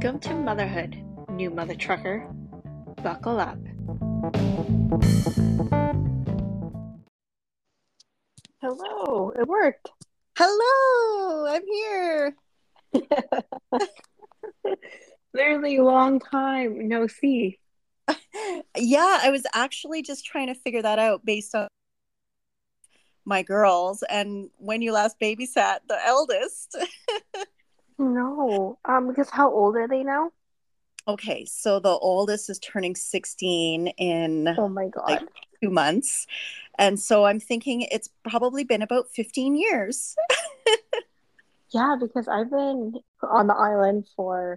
Welcome to Motherhood, new mother trucker. Buckle up. Hello, it worked. Hello, I'm here. Literally a long time no see. Yeah, I was actually just trying to figure that out based on my girls and when you last babysat the eldest. No, because how old are they now? Okay, so the oldest is turning 16 in Oh my like God. 2 months. And so I'm thinking it's probably been about 15 years. Yeah, because I've been on the island for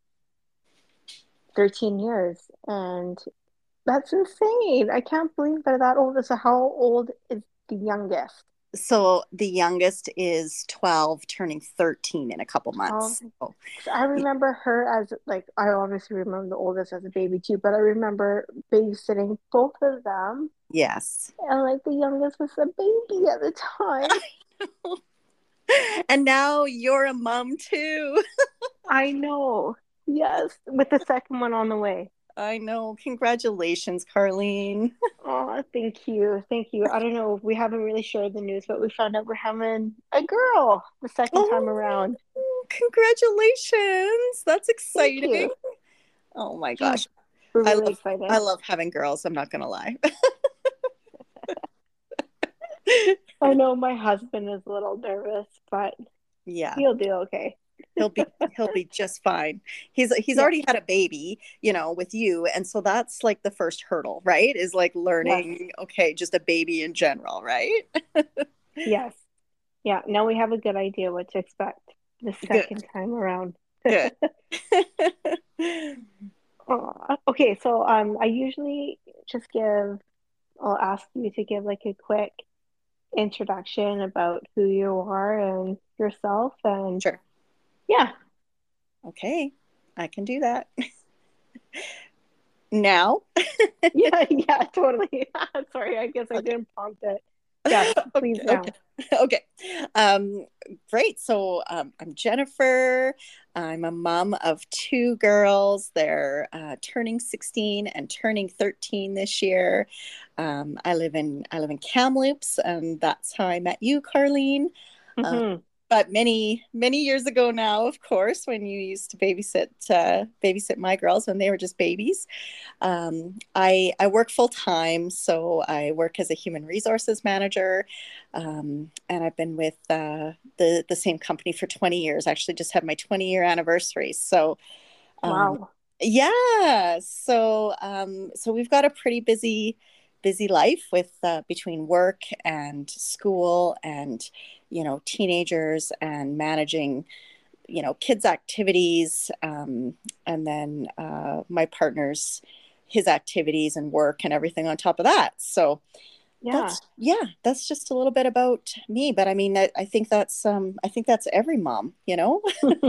13 years and that's insane. I can't believe they're that old. So how old is the youngest? So the youngest is 12, turning 13 in a couple 12. months. So, Because I remember her as like I obviously remember the oldest as a baby too, but I remember babysitting both of them. yes. And like the youngest was a baby at the time. And now you're a mom too. I know. Yes, with the second one on the way. I know. Congratulations, Carlene. Oh, thank you. Thank you. I don't know. We haven't really shared the news, but we found out we're having a girl the second time Oh, around. congratulations. That's Thank exciting. you. Oh my Yeah, gosh. we're I really love excited. I love having girls, I'm not gonna lie. I know my husband is a little nervous, but Yeah. he'll do okay. He'll be just fine. He's Yeah. already had a baby, with you, and so that's like the first hurdle, right? Is like Yes. learning, okay, just a baby in general, right? Yes. Yeah. Now we have a good idea what to expect the Good. second time around. Good. Okay, so I usually just I'll ask you to give like a quick introduction about who you are and yourself. And Sure. yeah, Okay. I can do that. Now. yeah, yeah, totally. Sorry, I guess I Okay. didn't prompt it. Yes, please Okay, okay, now. okay. Great. So I'm Jennifer. I'm a mom of two girls. They're turning 16 and turning 13 this year. I live in Kamloops, and that's how I met you, Carlene. Um, Hmm. but many many years ago now, of course, when you used to babysit my girls when they were just babies. I work full time, so I work as a human resources manager, and I've been with the same company for 20 years. Actually, just had my 20-year anniversary. So um, Wow. yeah, so we've got a pretty busy life with between work and school and teenagers and managing kids activities, and then my partner's his activities and work and everything on top of that. So Yeah. that's just a little bit about me. But I mean, I think that's every mom.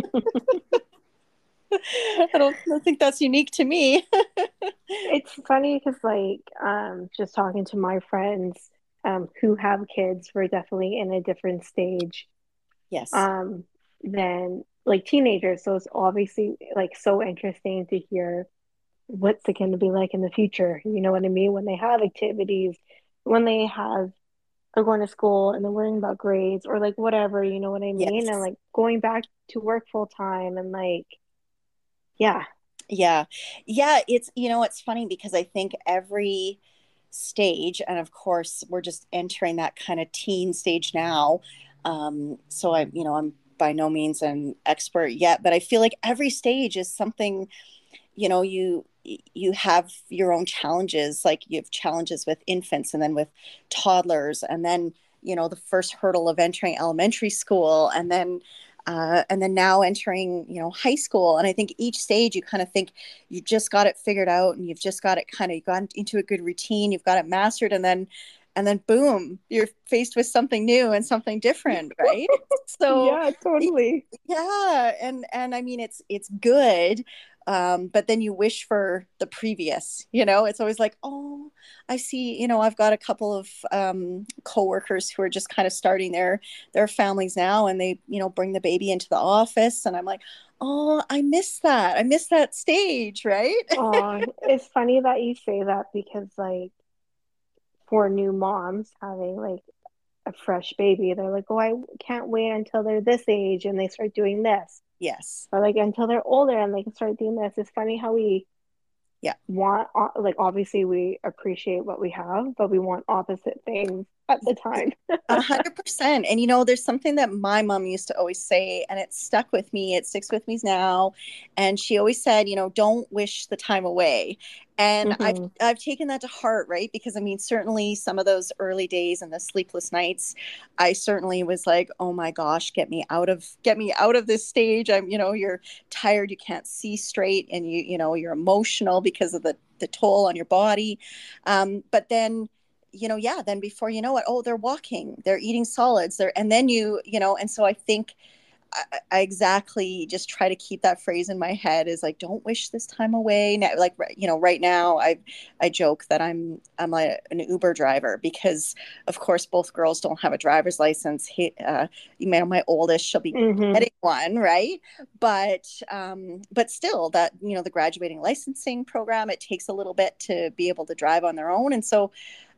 I don't think that's unique to me. It's funny because like just talking to my friends who have kids, we're definitely in a different stage Yes. um than like teenagers. So it's obviously like so interesting to hear what's it going to be like in the future. You know what I mean? When they have activities, when they have are going to school and they're worrying about grades or like whatever, you know what I mean? And Yes. like going back to work full time and like, yeah, Yeah. Yeah. It's funny because I think every stage, and of course, we're just entering that kind of teen stage now. So I'm by no means an expert yet, but I feel like every stage is something, you have your own challenges. Like you have challenges with infants and then with toddlers, and then, the first hurdle of entering elementary school, and then now entering high school. And I think each stage you kind of think you just got it figured out and you've just got it kind of gone into a good routine, you've got it mastered, and then boom, you're faced with something new and something different, right? So yeah, totally. yeah, and I mean it's good, but then you wish for the previous, you know, it's always like, oh, I see, you know, I've got a couple of coworkers who are just kind of starting their families now, and they, you know, bring the baby into the office, and I'm like, oh, I miss that. I miss that stage, right? Oh, it's funny that you say that because like for new moms having like a fresh baby, they're like, oh, I can't wait until they're this age and they start doing this. Yes. Or like until they're older and they can start doing this. It's funny how we Yeah. want, like, obviously we appreciate what we have, but we want opposite things at the time. 100%. And you know, there's something that my mom used to always say, and it stuck with me. It sticks with me now. And she always said, you know, don't wish the time away. And Hmm. I've taken that to heart, right? Because I mean, certainly some of those early days and the sleepless nights, I certainly was like, oh my gosh, get me out of this stage. I'm, you know, you're tired, you can't see straight, and you know, you're emotional because of the toll on your body. But then, you know, yeah, then before you know it, oh, they're walking, they're eating solids, and then you know, and so I think I exactly just try to keep that phrase in my head is like, don't wish this time away. Now, like, you know, right now I joke that an Uber driver because of course both girls don't have a driver's license. You know, my oldest, she'll be Hmm. getting one, right? But still that, you know, the graduating licensing program, it takes a little bit to be able to drive on their own. And so,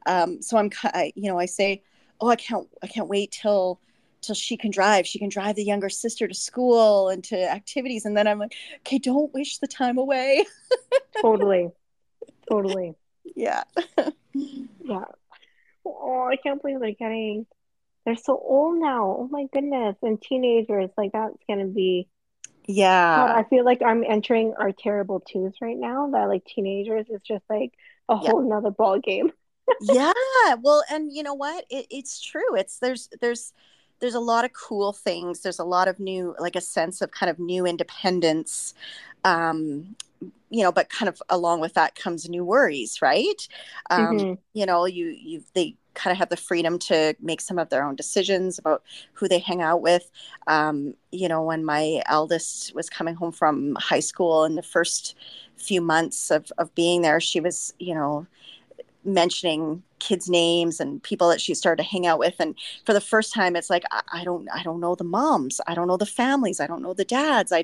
you know, I say, oh, I can't wait till she can drive. She can drive the younger sister to school and to activities. And then I'm like, okay, don't wish the time away. Totally. Totally. Yeah. Yeah. Oh, I can't believe they're so old now. Oh my goodness. And teenagers, like that's gonna be, God, Yeah. I feel like I'm entering our terrible twos right now. That like teenagers is just like a Yeah. whole nother ball game. Yeah. Well, and you know what? It's true. There's a lot of cool things. There's a lot of new, like a sense of kind of new independence. Um, you know, but kind of along with that comes new worries, right? Hmm. You know, they kind of have the freedom to make some of their own decisions about who they hang out with. You know, when my eldest was coming home from high school in the first few months of being there, she was, you know, mentioning kids' names and people that she started to hang out with. And for the first time, it's like, I don't know the moms. I don't know the families. I don't know the dads.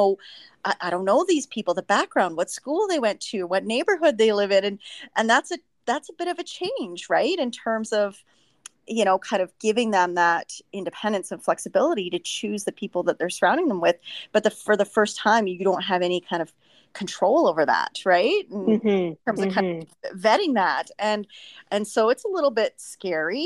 I don't know these people, the background, what school they went to, what neighborhood they live in. And that's a bit of a change, right? In terms of, you know, kind of giving them that independence and flexibility to choose the people that they're surrounding them with. But for the first time, you don't have any kind of control over that, right? In Hmm. terms of kind Hmm. of vetting that, and so it's a little bit scary.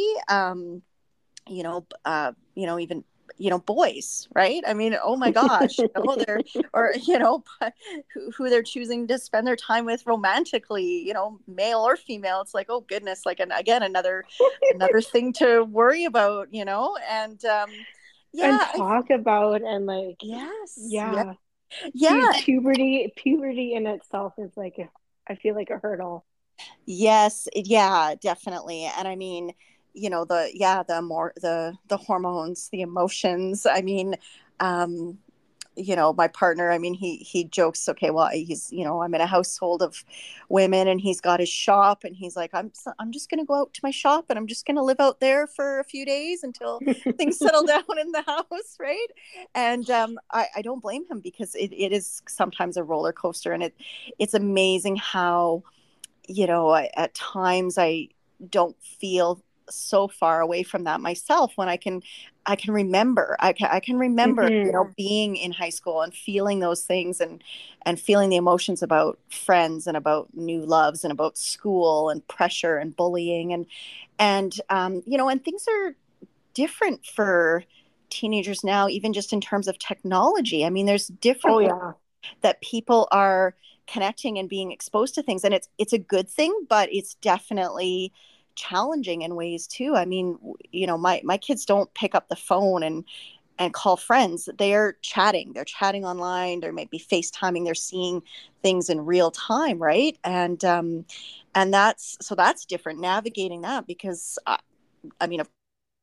You know, even, you know, boys, right? I mean, oh my gosh, you know, they're, or you know, who they're choosing to spend their time with romantically, you know, male or female. It's like, oh goodness, like, again, another thing to worry about, you know. And And yeah, talk about and like, yes, yeah, yeah, yeah. puberty in itself is like, I feel like a hurdle. Yes, yeah, definitely. And I mean, you know, the hormones, the emotions. I mean, um, you know, my partner, I mean, he jokes, okay, well, he's, you know, I'm in a household of women and he's got his shop and he's like, I'm just going to go out to my shop and I'm just going to live out there for a few days until things settle down in the house, right? And I don't blame him because it is sometimes a roller coaster, and it's amazing how, you know, at times I don't feel so far away from that myself when I can remember, I can remember, you Hmm. know, being in high school and feeling those things, and feeling the emotions about friends and about new loves and about school and pressure and bullying, and you know, and things are different for teenagers now, even just in terms of technology. I mean, there's Oh different yeah. that people are connecting and being exposed to things, and it's a good thing, but it's definitely challenging in ways too. I mean, you know, my kids don't pick up the phone and call friends. They're chatting online, they're maybe FaceTiming, they're seeing things in real time, right? And that's different navigating that because I mean,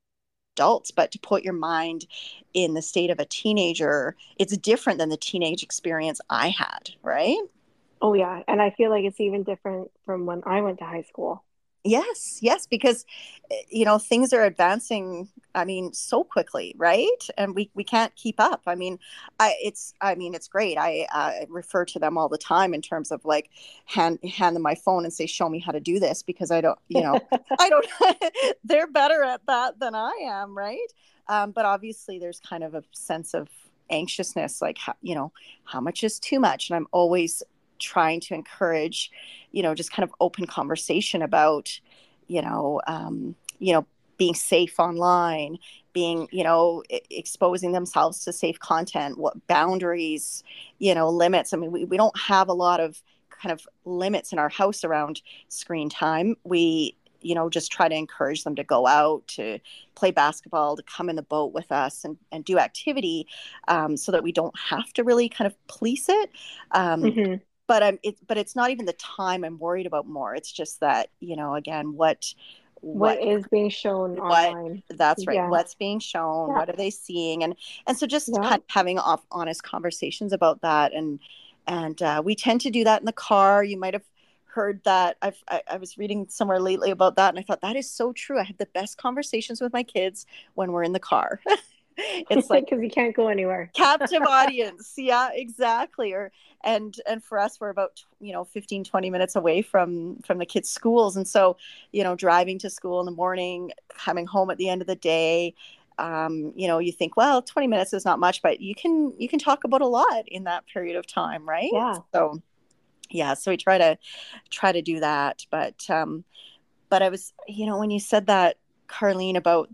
adults, but to put your mind in the state of a teenager, it's different than the teenage experience I had, right? Oh yeah, and I feel like it's even different from when I went to high school. Yes, yes, because things are advancing. I mean, so quickly, right? And we can't keep up. I mean, it's great. I refer to them all the time in terms of like hand them my phone and say, "Show me how to do this," because I don't. They're better at that than I am, right? But obviously, there's kind of a sense of anxiousness, like how much is too much, and I'm always trying to encourage just kind of open conversation about you know um, you know being safe online, being exposing themselves to safe content, what boundaries, limits. I mean, we don't have a lot of kind of limits in our house around screen time. We just try to encourage them to go out, to play basketball, to come in the boat with us and do activity, so that we don't have to really kind of police it. um, Hmm. but it's not even the time I'm worried about more. It's just that, again, What what is being shown what online? that's right. Yeah, What's being shown? yeah, What are they seeing? And so just yeah. kind of having honest conversations about that. And we tend to do that in the car. You might have heard that. I was reading somewhere lately about that, and I thought that is so true. I have the best conversations with my kids when we're in the car. It's like Because you can't go anywhere. captive audience. Yeah, exactly. And for us, we're about 15-20 minutes away from the kids schools, and so driving to school in the morning, coming home at the end of the day, you think, well, 20 minutes is not much, but you can talk about a lot in that period of time, right? Yeah. So yeah, so we try to do that. But I was, when you said that, Carlene, about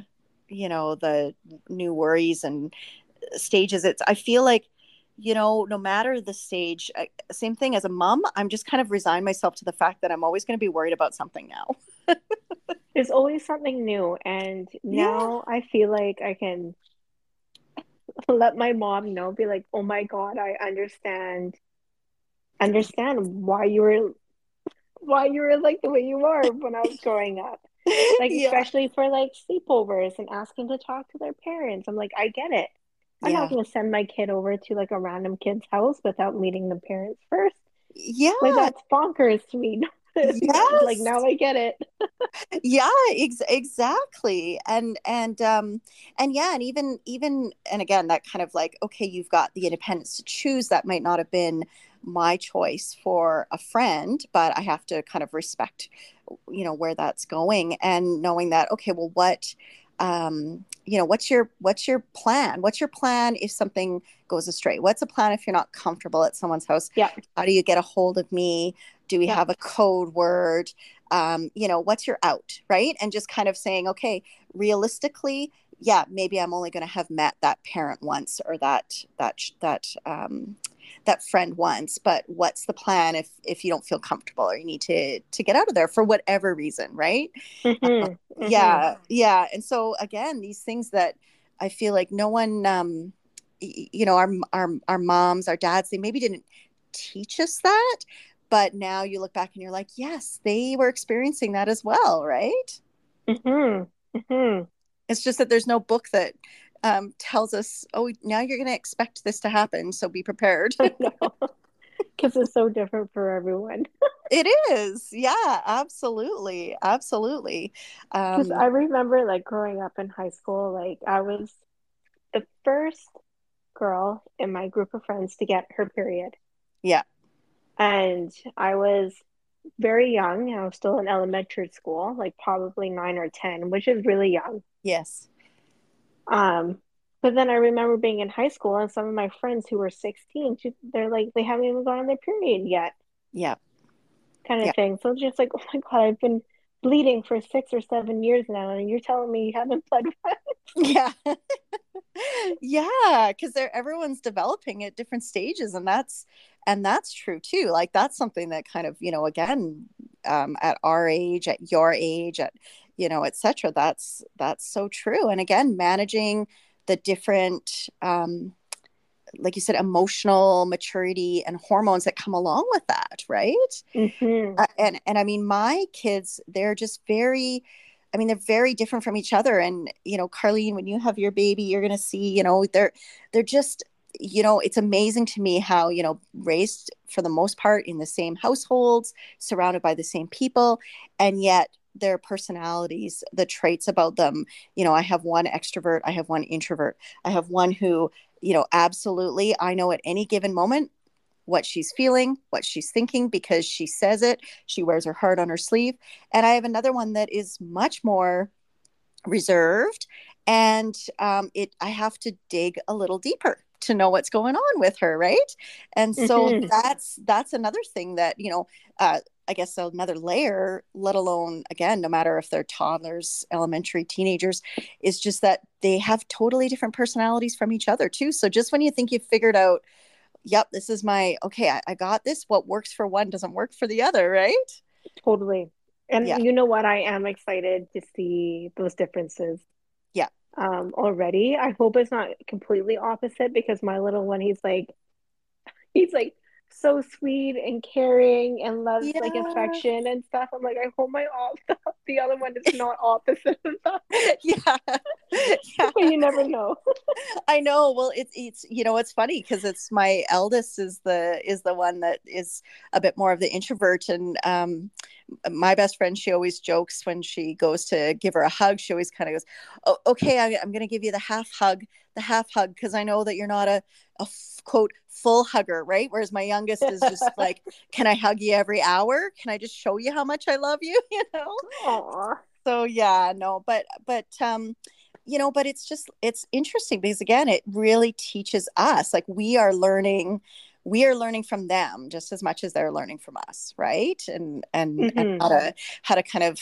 the new worries and stages, I feel like, no matter the stage, same thing as a mom, I'm just kind of resigned myself to the fact that I'm always going to be worried about something now. There's always something new. And Yeah. now I feel like I can let my mom know, be like, oh my God, I understand why you were like the way you were when I was growing up. Like Yeah. especially for like sleepovers and asking to talk to their parents. I'm like, I get it. I'm not Yeah. gonna send my kid over to like a random kid's house without meeting the parents first. Like Yeah. that's bonkers to me. Like Yes. now I get it. Yeah, exactly. And yeah, and even and again, that kind of like, okay, you've got the independence to choose. That might not have been my choice for a friend, but I have to kind of respect where that's going, and knowing that, okay, well, what's your plan? What's your plan if something goes astray? What's a plan if you're not comfortable at someone's house? Yeah, How do you get a hold of me? Do we yeah. have a code word? What's your out, right? And just kind of saying, okay, realistically, yeah, maybe I'm only going to have met that parent once, or that friend once, but what's the plan if you don't feel comfortable, or you need to get out of there for whatever reason, right? Hmm. Hmm. Yeah, yeah. And so again, these things that I feel like no one, our moms, our dads, they maybe didn't teach us that, but now you look back and you're like, yes, they were experiencing that as well, right? Hmm. Hmm. It's just that there's no book that tells us, oh, now you're going to expect this to happen, so be prepared. I know. Because it's so different for everyone. It is. Yeah, absolutely. Absolutely. Because I Um, remember like growing up in high school, like I was the first girl in my group of friends to get her period. yeah. And I was very young. I was still in elementary school, like probably 9 or 10, which is really young. Yes. Um, but then I remember being in high school and some of my friends who were 16, they're like, they haven't even gone on their period yet, Yeah. kind of Yeah. thing. So it's just like, oh my God, I've been bleeding for 6 or 7 years now, and you're telling me you haven't bled. Yeah. Yeah, because everyone's developing at different stages, and that's true too. Like that's something that kind of, again, at our age, at your age, at etc. That's so true. And again, managing the different, like you said, emotional maturity and hormones that come along with that, right? Hmm. And I mean, my kids, they're just very, I mean, they're very different from each other. And, Carlene, when you have your baby, you're going to see, they're just, it's amazing to me how, raised for the most part in the same households, surrounded by the same people, and yet their personalities, the traits about them, I have one extrovert, I have one introvert, I have one who, absolutely, I know at any given moment what she's feeling, what she's thinking, because she says it. She wears her heart on her sleeve. And I have another one that is much more reserved, and I have to dig a little deeper to know what's going on with her, right? And so Mm-hmm. that's another thing that I guess another layer, let alone, again, no matter if they're toddlers, elementary, teenagers, is just that they have totally different personalities from each other too. So just when you think you've figured out, yep, this is okay, I got this, what works for one doesn't work for the other, right? Totally. Yeah. And you know what? I am excited to see those differences Yeah. already. I hope it's not completely opposite because my little one, he's like so sweet and caring and loves like Yeah. affection and stuff. I'm like, I hope the other one is not opposite of that, Yeah. Yeah. but you never know. I know. Well, it's it's funny because it's my eldest is the one that is a bit more of the introvert, and my best friend, she always jokes when she goes to give her a hug, she always kind of goes, oh, okay, I'm going to give you the half hug, because I know that you're not a quote full hugger, right? Whereas my youngest is just like, can I hug you every hour? Can I just show you how much I love you? Aw. So yeah, no, but it's interesting because again, it really teaches us, like we are learning from them just as much as they're learning from us, right? And Hmm. how to kind of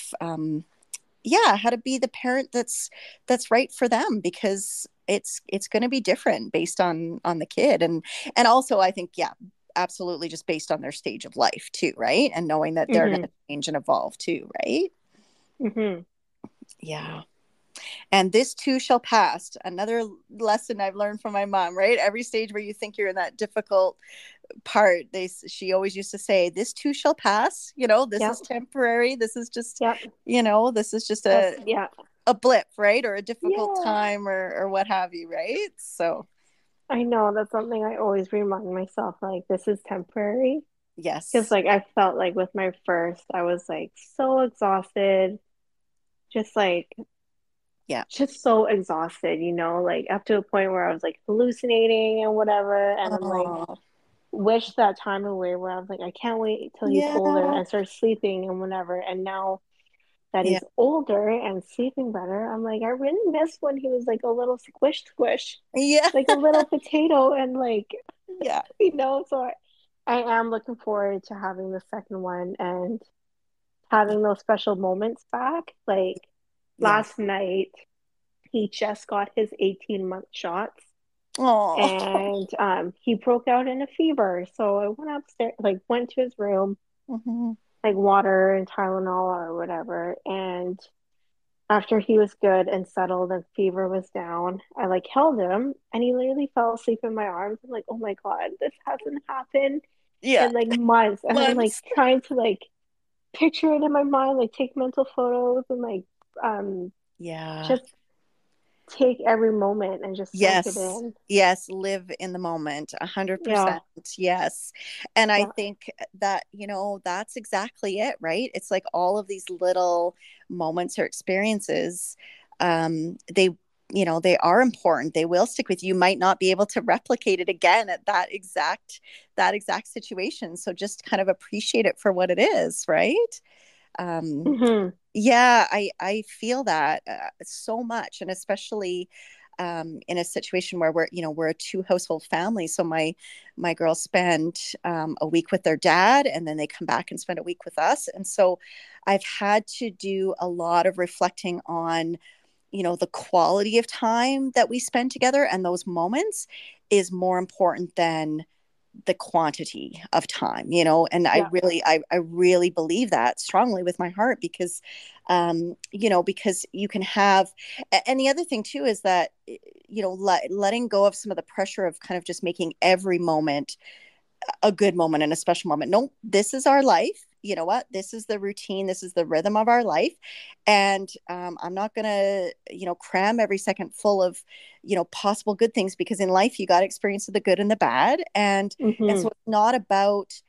how to be the parent that's right for them, because it's going to be different based on the kid, and also I think, yeah, absolutely, just based on their stage of life too, right? And knowing that they're going Hmm. to change and evolve too, right? Hmm. Yeah. And this too shall pass. Another lesson I've learned from my mom, right? Every stage where you think you're in that difficult part, she always used to say, this too shall pass. This is Yep. temporary. This is just, Yep. this is just That's, a yeah. a blip, right? Or a difficult Yeah. time, or what have you, right? So I know that's something I always remind myself, like, this is temporary. Because, yes. like, I felt like with my first, I was like so exhausted, just like, Yeah. just so exhausted, like up to a point where I was like hallucinating and whatever. And I'm like, Oh, wish that time away where I was like, I can't wait till he's older yeah. and start sleeping and whatever. And now that Yeah. he's older and sleeping better, I'm like, I really miss when he was like a little squish squish, Yeah. like a little potato, and like, Yeah. so I am looking forward to having the second one and having those special moments back. Like Yeah. last night, he just got his 18-month shots Oh. and he broke out in a fever. So I went upstairs, like went to his room, Hmm. like water and Tylenol or whatever. And after he was good and settled and fever was down, I like held him and he literally fell asleep in my arms. I'm like, oh my God, this hasn't happened Yeah. in like months. And I'm like Months. trying to like picture it in my mind, like take mental photos and like um Yeah. just take every moment and just soak it Yes. in. Yes. Live in the moment. 100%. Yeah. Yes. And I Yeah. think that, that's exactly it, right? It's like all of these little moments or experiences, they are important. They will stick with you. You might not be able to replicate it again at that exact situation. So just kind of appreciate it for what it is, right? Um, Hmm. yeah, I feel that so much, and especially in a situation where we're a two household family. So my girls spend a week with their dad, and then they come back and spend a week with us. And so I've had to do a lot of reflecting on the quality of time that we spend together, and those moments is more important than the quantity of time, and I Yeah. really I really believe that strongly with my heart, because because you can have, and the other thing too is that letting go of some of the pressure of kind of just making every moment a good moment and a special moment. No, this is our life. you know what, this is the routine, this is the rhythm of our life. And I'm not going to, cram every second full of, possible good things, because in life you got to experience the good and the bad. And so it's not about,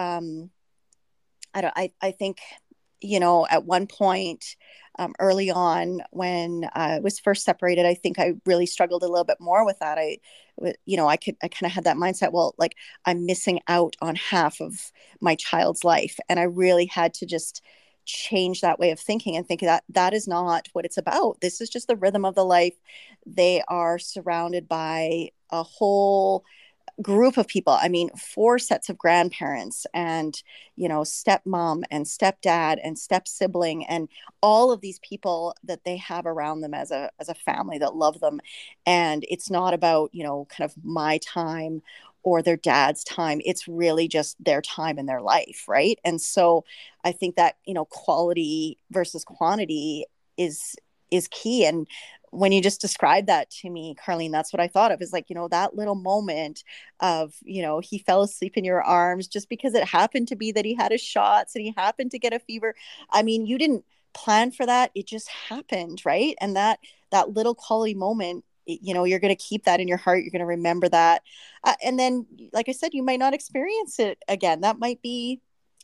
I think, at one point, early on when I was first separated, I think I really struggled a little bit more with that. I kind of had that mindset, well, like, I'm missing out on half of my child's life. And I really had to just change that way of thinking and think that that is not what it's about. This is just the rhythm of the life. They are surrounded by a whole group of people. I mean, four sets of grandparents, and stepmom and stepdad and step sibling, and all of these people that they have around them as a family that love them. And it's not about, kind of my time or their dad's time. It's really just their time in their life, right? And so I think that, quality versus quantity is key. And when you just described that to me, Carlene, that's what I thought of, is like, that little moment of, he fell asleep in your arms just because it happened to be that he had his shots and he happened to get a fever. I mean, you didn't plan for that. It just happened, right? And that little quality moment, you're going to keep that in your heart. You're going to remember that. And then, like I said, you might not experience it again. That might be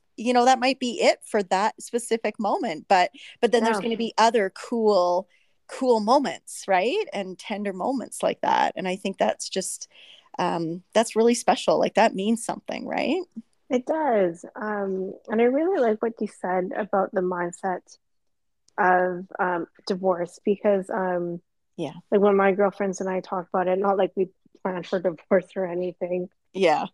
it for that specific moment. But then there's going to be other cool moments, right? And tender moments like that. And I think that's just, that's really special. Like, that means something, right? It does. And I really like what you said about the mindset of divorce, because Yeah. like when my girlfriends and I talk about it, not like we plan for divorce or anything. Yeah.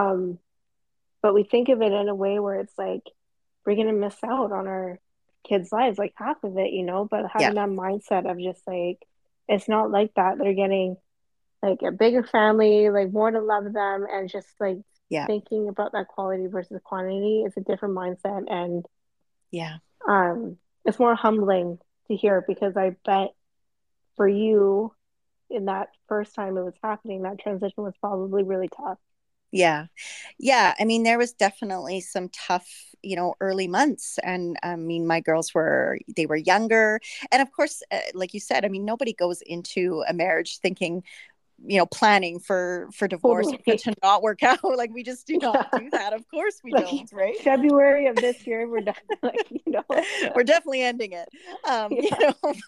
But we think of it in a way where it's like we're gonna miss out on our kids' lives, like half of it, but Yeah. having that mindset of just like it's not like that. They're getting like a bigger family, like more to love them, and just like Yeah. thinking about that quality versus quantity is a different mindset. And Yeah. it's more humbling to hear, because I bet for you in that first time it was happening, that transition was probably really tough. Yeah. Yeah. I mean, there was definitely some tough, early months. And I mean, my girls they were younger. And of course, like you said, I mean, nobody goes into a marriage thinking, planning for divorce or for it Totally. to not work out. Like, we just do not do that. Of course we Like don't, right? February of this year, we're done. Like. We're definitely ending it. Yeah.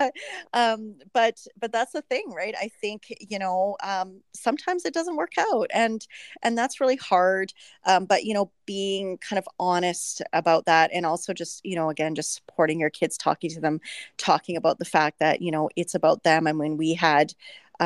But that's the thing, right? I think, sometimes it doesn't work out, and that's really hard. But being kind of honest about that, and also just, again, just supporting your kids, talking to them, talking about the fact that, it's about them. And when we had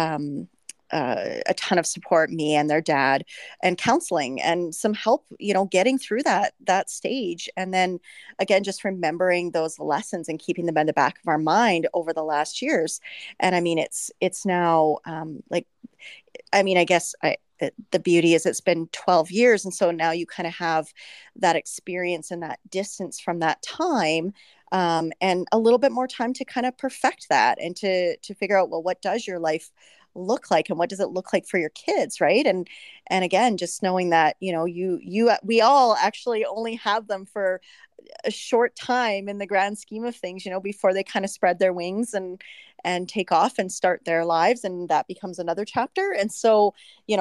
a ton of support, me and their dad, and counseling and some help, getting through that stage. And then again, just remembering those lessons and keeping them in the back of our mind over the last years. And I mean, it's now like, I mean, I guess the beauty is it's been 12 years. And so now you kind of have that experience and that distance from that time, and a little bit more time to kind of perfect that, and to figure out, well, what does your life look like, and what does it look like for your kids, right? And again, just knowing that, we all actually only have them for a short time in the grand scheme of things, before they kind of spread their wings and take off and start their lives, and that becomes another chapter. And so,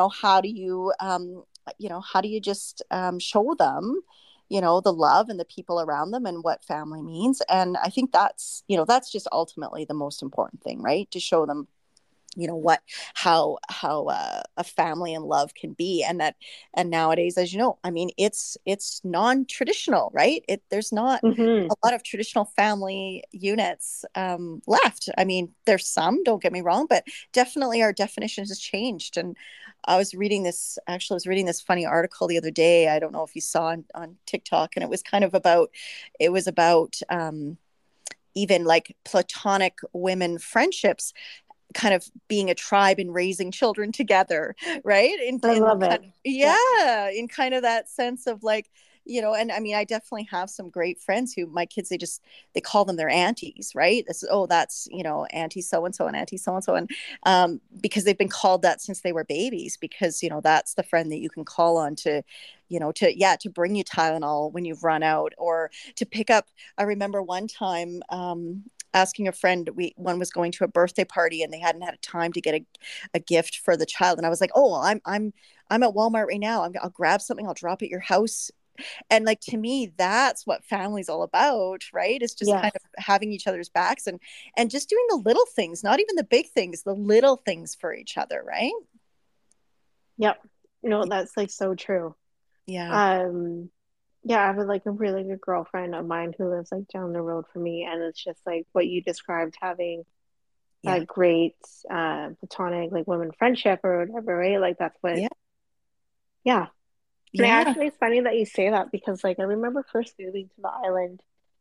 how do you just show them, the love and the people around them, and what family means. And I think that's just ultimately the most important thing, right? To show them, what how a family and love can be. And nowadays, as you know, I mean, it's non-traditional, right? There's not Mm-hmm. a lot of traditional family units left. I mean, there's some, don't get me wrong, but definitely our definition has changed. And I was reading this funny article the other day. I don't know if you saw on TikTok, and it was kind of about, even like platonic women friendships kind of being a tribe and raising children together, right? I love it. Yeah. In kind of that sense of like, and I mean, I definitely have some great friends who my kids, they call them their aunties, right? That's auntie so and so and auntie so and so, and because they've been called that since they were babies, because that's the friend that you can call on to to bring you Tylenol when you've run out, or to pick up. I remember one time asking a friend, one was going to a birthday party and they hadn't had time to get a gift for the child. And I was like, oh, well, I'm at Walmart right now. I'll grab something. I'll drop at your house. And like, to me, that's what family's all about, right? It's just Yes. kind of having each other's backs, and just doing the little things, not even the big things, the little things for each other, right? Yep. No, that's like so true. Yeah. Um, yeah, I have like a really good girlfriend of mine who lives like down the road from me, and it's just like what you described, having a Yeah. great platonic like women friendship or whatever, right? Like that's what, Yeah. yeah. And Yeah. actually, it's funny that you say that because like I remember first moving to the island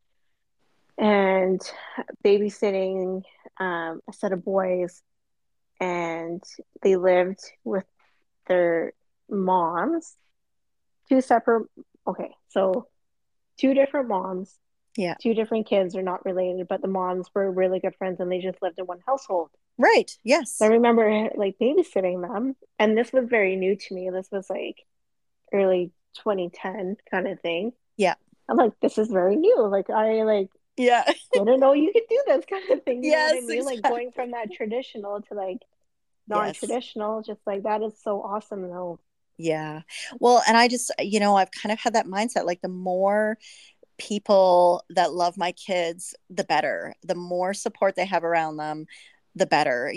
and babysitting a set of boys, and they lived with their moms, two separate. Okay, so two different moms, Yeah. two different kids are not related, but the moms were really good friends and they just lived in one household. Right. So I Yes. remember like babysitting them, and this was very new to me. This was like early 2010 kind of thing. Yeah. I'm like, this is very new. Like I like Yeah. didn't know you could do this kind of thing. You know what I Yes, mean? Like going exactly. from that traditional to like Yes. non-traditional, just like that is so awesome though. Yeah. Well, and I just, I've kind of had that mindset, like the more people that love my kids, the better. The more support they have around them, the better.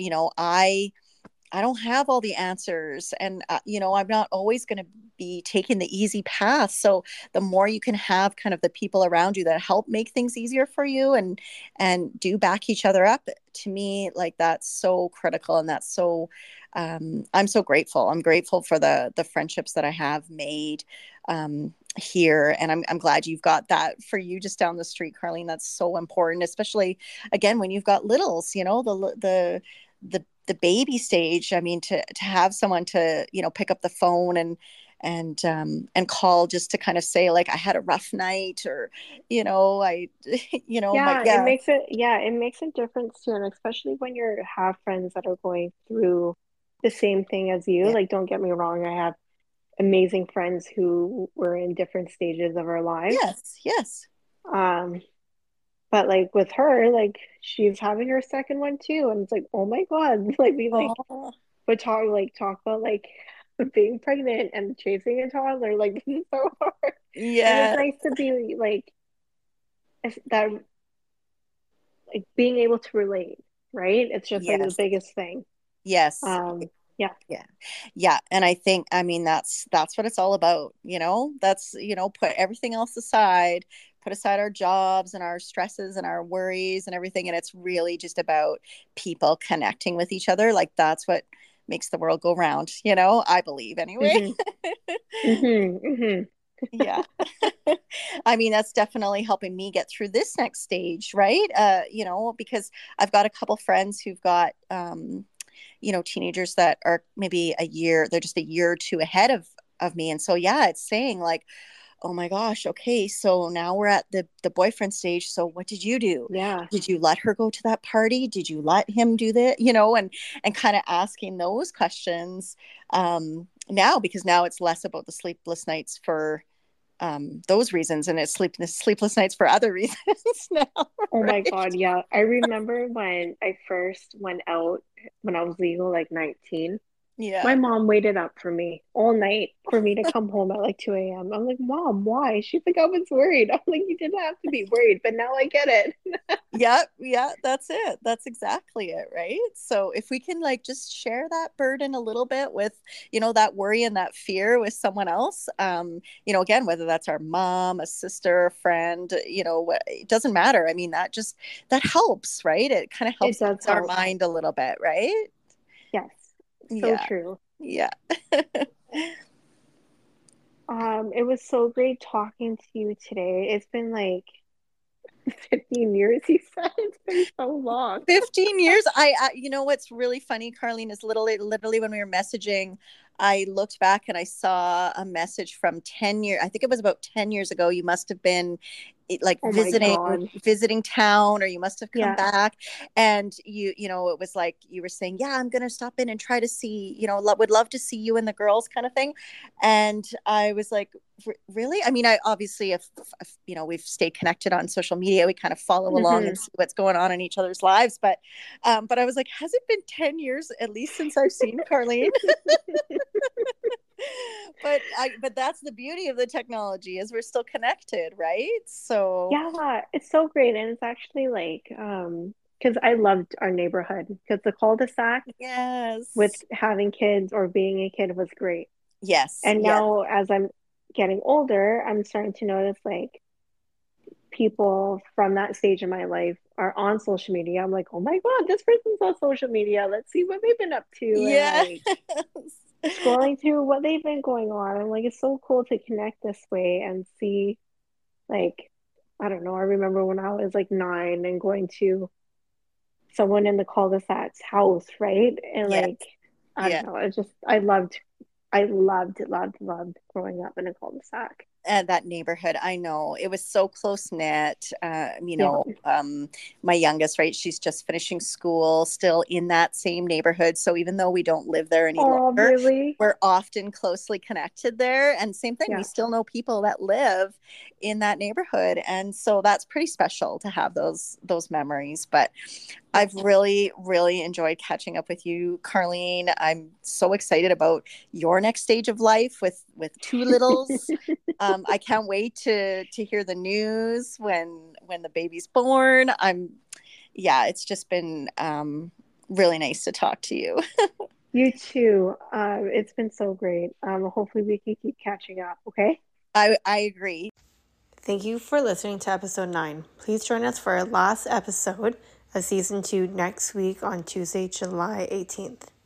I don't have all the answers, and I'm not always going to be taking the easy path. So the more you can have kind of the people around you that help make things easier for you, and do back each other up, to me, like that's so critical, and that's so I'm so grateful. I'm grateful for the friendships that I have made here, and I'm glad you've got that for you just down the street, Carlene. That's so important, especially again when you've got littles, the baby stage. I mean, to have someone to pick up the phone and call, just to kind of say like I had a rough night, or I my Yeah, yeah. it makes a difference too, and especially when you have friends that are going through the same thing as you. Yeah. Like, don't get me wrong, I have amazing friends who were in different stages of our lives. Yes. Yes. Um, but like with her, like she's having her second one too, and it's like, oh my God, like we like Oh, would talk about like being pregnant and chasing a toddler. Like this is so hard, and it's yeah. nice to be like that, like being able to relate, right? It's just like the Yes. biggest thing. Yes. Yeah, Yeah. Yeah. And I think, I mean, that's what it's all about, that's, put everything else aside, put aside our jobs and our stresses and our worries and everything. And it's really just about people connecting with each other. Like that's what makes the world go round, I believe anyway. mm-hmm. Mm-hmm. Mm-hmm. Yeah. I mean, that's definitely helping me get through this next stage, right? Because I've got a couple friends who've got, teenagers that are maybe they're just a year or two ahead of me. And so, yeah, it's saying like, oh my gosh, okay, so now we're at the boyfriend stage. So what did you do? Yeah, Did you let her go to that party? Did you let him do that? And kind of asking those questions now, because now it's less about the sleepless nights for those reasons, and it's sleepless nights for other reasons now, oh my right? God, yeah. I remember when I first went out when I was legal, like 19. My Yeah. mom waited up for me all night for me to come home at like 2 a.m. I'm like, Mom, why? She's like, I was worried. I'm like, you didn't have to be worried, but now I get it. Yeah, yeah, that's it. That's exactly it, right? So if we can like just share that burden a little bit with, that worry and that fear with someone else, again, whether that's our mom, a sister, a friend, it doesn't matter. I mean, that helps, right? It kind of It helps does ease our help. mind a little bit, right? Yes, so Yeah, true. yeah. It was so great talking to you today. It's been like 15 years, you said. It's been so long. 15 years. What's really funny, Carlene, is literally when we were messaging, I looked back and I saw a message from 10 years. I think it was about 10 years ago. You must have been like Oh my God. visiting town, or you must have come Yeah. back, and it was like you were saying, yeah, I'm gonna stop in and try to see, would love to see you and the girls, kind of thing. And I was like, really? I mean, I obviously, if we've stayed connected on social media, we kind of follow along and see what's going on in each other's lives, but I was like, has it been 10 years at least since I've seen Carlene? But that's the beauty of the technology, is we're still connected, right? So Yeah, it's so great. And it's actually like, because I loved our neighborhood, because the cul-de-sac with yes, having kids or being a kid was great. yes, And yes, now as I'm getting older, I'm starting to notice like people from that stage in my life are on social media. I'm like, oh my God, this person's on social media. Let's see what they've been up to. And yes. like scrolling through what they've been going on. I'm like, it's so cool to connect this way and see, like, I don't know. I remember when I was like 9 and going to someone in the cul-de-sac's house, right? And Yes, like, I don't yeah. know. I loved growing up in a cul-de-sac. And that neighborhood, I know it was so close knit. Yeah. My youngest, right, she's just finishing school, still in that same neighborhood, so even though we don't live there any Oh, longer, really? we're often closely connected there. And same thing, we Yeah. still know people that live in that neighborhood, and so that's pretty special to have those memories. But I've really, really enjoyed catching up with you, Carlene. I'm so excited about your next stage of life with two littles. I can't wait to hear the news when the baby's born. Yeah, it's just been really nice to talk to you. You too. It's been so great. Hopefully we can keep catching up, okay? I agree. Thank you for listening to episode 9. Please join us for our last episode of season 2 next week on Tuesday, July 18th.